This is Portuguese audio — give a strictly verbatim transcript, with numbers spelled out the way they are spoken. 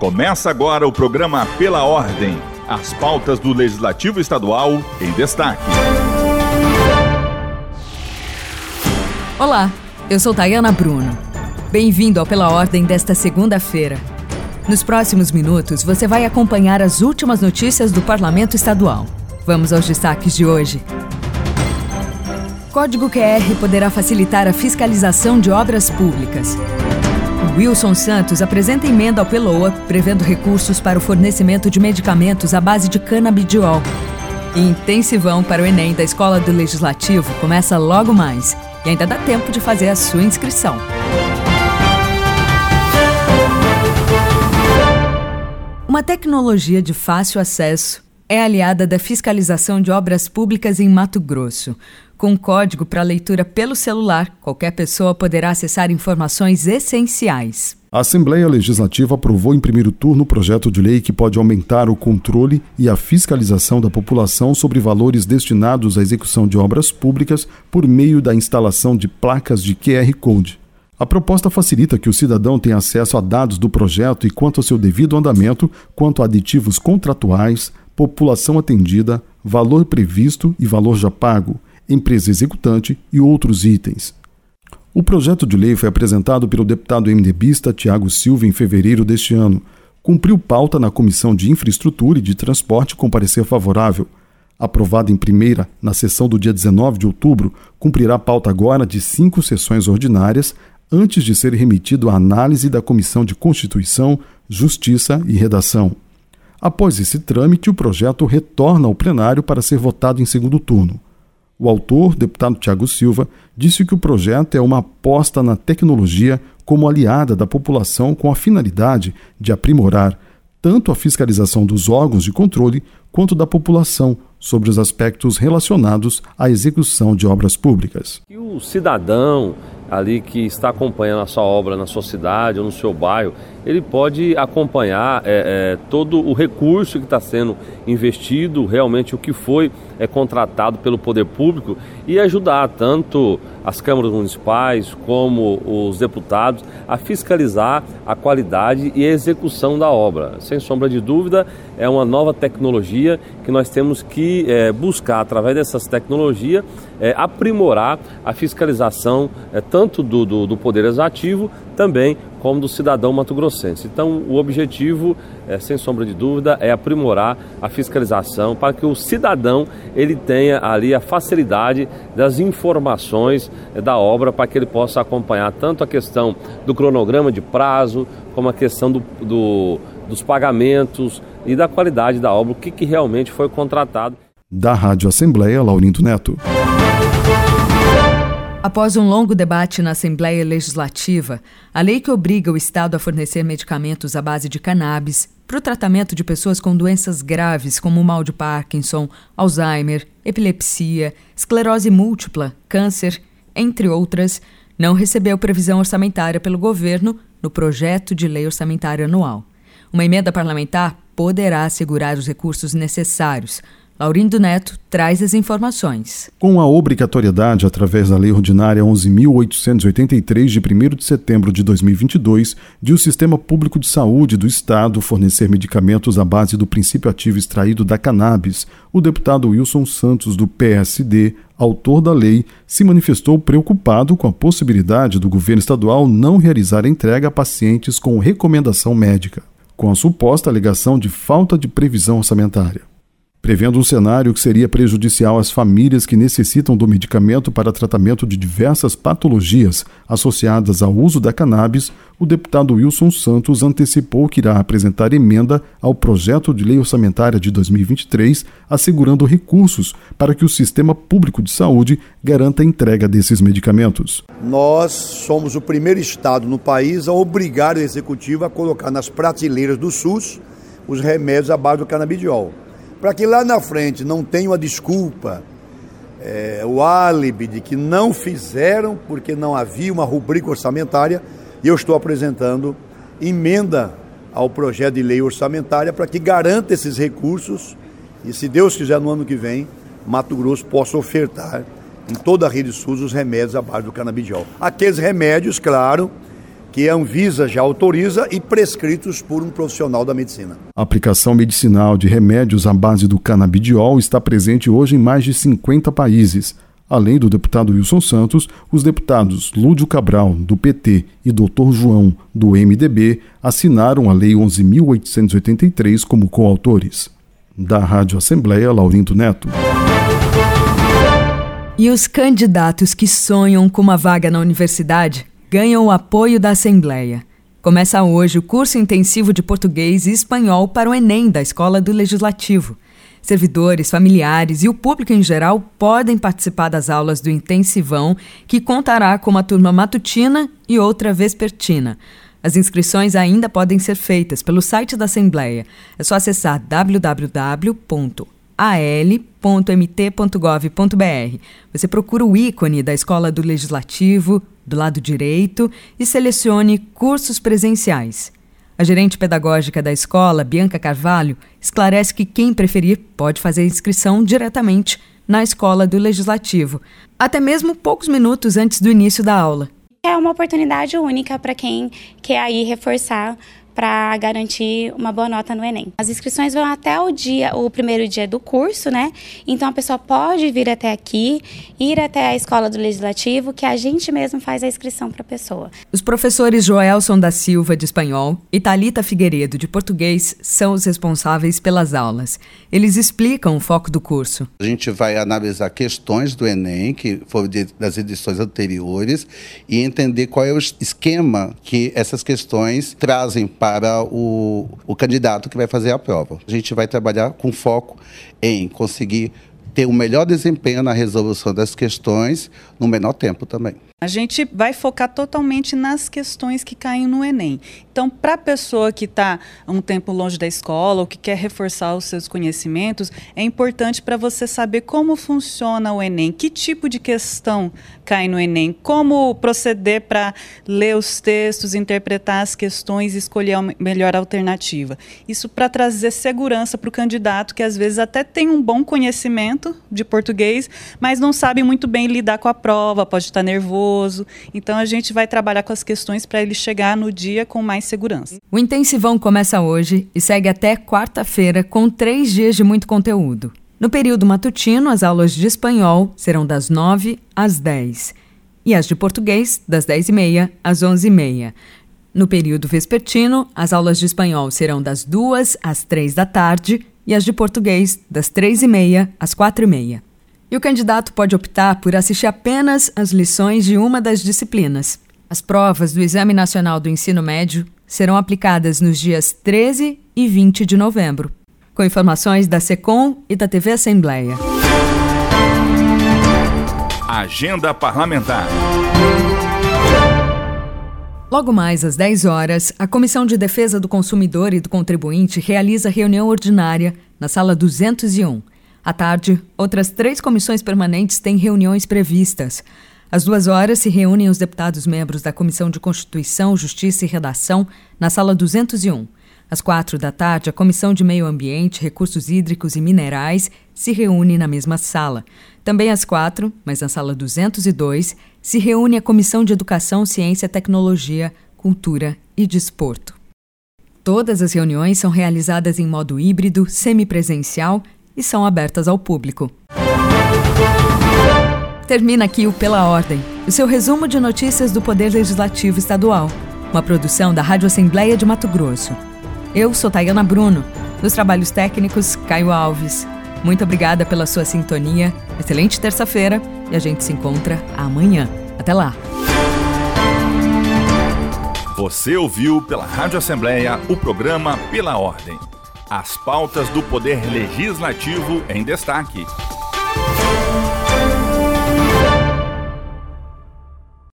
Começa agora o programa Pela Ordem, as pautas do Legislativo Estadual em destaque. Olá, eu sou Tayana Bruno. Bem-vindo ao Pela Ordem desta segunda-feira. Nos próximos minutos, você vai acompanhar as últimas notícias do Parlamento Estadual. Vamos aos destaques de hoje. Código Q R poderá facilitar a fiscalização de obras públicas. Wilson Santos apresenta emenda ao Peloa, prevendo recursos para o fornecimento de medicamentos à base de canabidiol. E intensivão para o Enem da Escola do Legislativo começa logo mais. E ainda dá tempo de fazer a sua inscrição. Uma tecnologia de fácil acesso é aliada da fiscalização de obras públicas em Mato Grosso. Com código para leitura pelo celular, qualquer pessoa poderá acessar informações essenciais. A Assembleia Legislativa aprovou em primeiro turno o projeto de lei que pode aumentar o controle e a fiscalização da população sobre valores destinados à execução de obras públicas por meio da instalação de placas de Q R Code. A proposta facilita que o cidadão tenha acesso a dados do projeto e quanto ao seu devido andamento, quanto a aditivos contratuais, população atendida, valor previsto e valor já pago, empresa executante e outros itens. O projeto de lei foi apresentado pelo deputado MDBista Tiago Silva em fevereiro deste ano. Cumpriu pauta na Comissão de Infraestrutura e de Transporte com parecer favorável. Aprovado em primeira, na sessão do dia dezenove de outubro, cumprirá pauta agora de cinco sessões ordinárias, antes de ser remetido à análise da Comissão de Constituição, Justiça e Redação. Após esse trâmite, o projeto retorna ao plenário para ser votado em segundo turno. O autor, deputado Tiago Silva, disse que o projeto é uma aposta na tecnologia como aliada da população com a finalidade de aprimorar tanto a fiscalização dos órgãos de controle quanto da população sobre os aspectos relacionados à execução de obras públicas. E o cidadão ali que está acompanhando a sua obra na sua cidade ou no seu bairro, ele pode acompanhar é, é, todo o recurso que está sendo investido, realmente o que foi é, contratado pelo poder público e ajudar tanto as câmaras municipais como os deputados a fiscalizar a qualidade e a execução da obra. Sem sombra de dúvida, é uma nova tecnologia que nós temos que é, buscar, através dessas tecnologias, é, aprimorar a fiscalização é, tanto do, do, do Poder Executivo, também como do cidadão mato-grossense. Então, o objetivo, é, sem sombra de dúvida, é aprimorar a fiscalização para que o cidadão ele tenha ali a facilidade das informações é, da obra, para que ele possa acompanhar tanto a questão do cronograma de prazo, como a questão do, do, dos pagamentos e da qualidade da obra, o que, que realmente foi contratado. Da Rádio Assembleia, Laurindo Neto. Após um longo debate na Assembleia Legislativa, a lei que obriga o Estado a fornecer medicamentos à base de cannabis para o tratamento de pessoas com doenças graves como o mal de Parkinson, Alzheimer, epilepsia, esclerose múltipla, câncer, entre outras, não recebeu previsão orçamentária pelo governo no projeto de lei orçamentária anual. Uma emenda parlamentar poderá assegurar os recursos necessários. Laurindo Neto traz as informações. Com a obrigatoriedade, através da Lei Ordinária onze mil oitocentos e oitenta e três, de primeiro de setembro de dois mil e vinte e dois, de o Sistema Público de Saúde do Estado fornecer medicamentos à base do princípio ativo extraído da cannabis, o deputado Wilson Santos, do P S D, autor da lei, se manifestou preocupado com a possibilidade do governo estadual não realizar a entrega a pacientes com recomendação médica, com a suposta alegação de falta de previsão orçamentária. Prevendo um cenário que seria prejudicial às famílias que necessitam do medicamento para tratamento de diversas patologias associadas ao uso da cannabis, o deputado Wilson Santos antecipou que irá apresentar emenda ao projeto de lei orçamentária de dois mil e vinte e três, assegurando recursos para que o Sistema Público de Saúde garanta a entrega desses medicamentos. Nós somos o primeiro estado no país a obrigar o Executivo a colocar nas prateleiras do SUS os remédios à base do canabidiol, para que lá na frente não tenha uma desculpa, é, o álibi de que não fizeram porque não havia uma rubrica orçamentária. E eu estou apresentando emenda ao projeto de lei orçamentária para que garanta esses recursos e, se Deus quiser, no ano que vem, Mato Grosso possa ofertar em toda a rede SUS os remédios à base do canabidiol. Aqueles remédios, claro, que a Anvisa já autoriza e prescritos por um profissional da medicina. A aplicação medicinal de remédios à base do canabidiol está presente hoje em mais de cinquenta países. Além do deputado Wilson Santos, os deputados Lúdio Cabral, do P T, e doutor João, do M D B, assinaram a Lei onze mil oitocentos e oitenta e três como coautores. Da Rádio Assembleia, Laurindo Neto. E os candidatos que sonham com uma vaga na universidade ganham o apoio da Assembleia. Começa hoje o curso intensivo de português e espanhol para o Enem da Escola do Legislativo. Servidores, familiares e o público em geral podem participar das aulas do Intensivão, que contará com uma turma matutina e outra vespertina. As inscrições ainda podem ser feitas pelo site da Assembleia. É só acessar w w w ponto a l ponto m t ponto gov ponto b r. Você procura o ícone da Escola do Legislativo do lado direito e selecione cursos presenciais. A gerente pedagógica da escola, Bianca Carvalho, esclarece que quem preferir pode fazer a inscrição diretamente na Escola do Legislativo, até mesmo poucos minutos antes do início da aula. É uma oportunidade única para quem quer aí reforçar para garantir uma boa nota no Enem. As inscrições vão até o dia, o primeiro dia do curso, né? Então a pessoa pode vir até aqui, ir até a Escola do Legislativo, que a gente mesmo faz a inscrição para a pessoa. Os professores Joelson da Silva, de espanhol, e Thalita Figueiredo, de português, são os responsáveis pelas aulas. Eles explicam o foco do curso. A gente vai analisar questões do Enem, que foram de, das edições anteriores, e entender qual é o esquema que essas questões trazem para para o, o candidato que vai fazer a prova. A gente vai trabalhar com foco em conseguir ter um melhor desempenho na resolução das questões no menor tempo também. A gente vai focar totalmente nas questões que caem no Enem. Então, para a pessoa que está um tempo longe da escola ou que quer reforçar os seus conhecimentos, é importante para você saber como funciona o Enem, que tipo de questão cai no Enem, como proceder para ler os textos, interpretar as questões e escolher a melhor alternativa. Isso para trazer segurança para o candidato, que às vezes até tem um bom conhecimento de português, mas não sabe muito bem lidar com a prova, pode estar nervoso. Então a gente vai trabalhar com as questões para ele chegar no dia com mais segurança. O Intensivão começa hoje e segue até quarta-feira com três dias de muito conteúdo. No período matutino, as aulas de espanhol serão das nove às dez e as de português das dez e meia às onze e meia. No período vespertino, as aulas de espanhol serão das duas às três da tarde e as de português das três e meia às quatro e meia. E o candidato pode optar por assistir apenas as lições de uma das disciplinas. As provas do Exame Nacional do Ensino Médio serão aplicadas nos dias treze e vinte de novembro. Com informações da SECOM e da T V Assembleia. Agenda Parlamentar. Logo mais às dez horas, a Comissão de Defesa do Consumidor e do Contribuinte realiza reunião ordinária na Sala duzentos e um. À tarde, outras três comissões permanentes têm reuniões previstas. Às duas horas, se reúnem os deputados membros da Comissão de Constituição, Justiça e Redação na Sala duzentos e um. Às quatro da tarde, a Comissão de Meio Ambiente, Recursos Hídricos e Minerais se reúne na mesma sala. Também às quatro, mas na Sala duzentos e dois, se reúne a Comissão de Educação, Ciência, Tecnologia, Cultura e Desporto. Todas as reuniões são realizadas em modo híbrido, semipresencial e são abertas ao público. Termina aqui o Pela Ordem, o seu resumo de notícias do Poder Legislativo Estadual, uma produção da Rádio Assembleia de Mato Grosso. Eu sou Tayana Bruno, nos trabalhos técnicos, Caio Alves. Muito obrigada pela sua sintonia, excelente terça-feira e a gente se encontra amanhã. Até lá! Você ouviu pela Rádio Assembleia o programa Pela Ordem. As pautas do Poder Legislativo em destaque.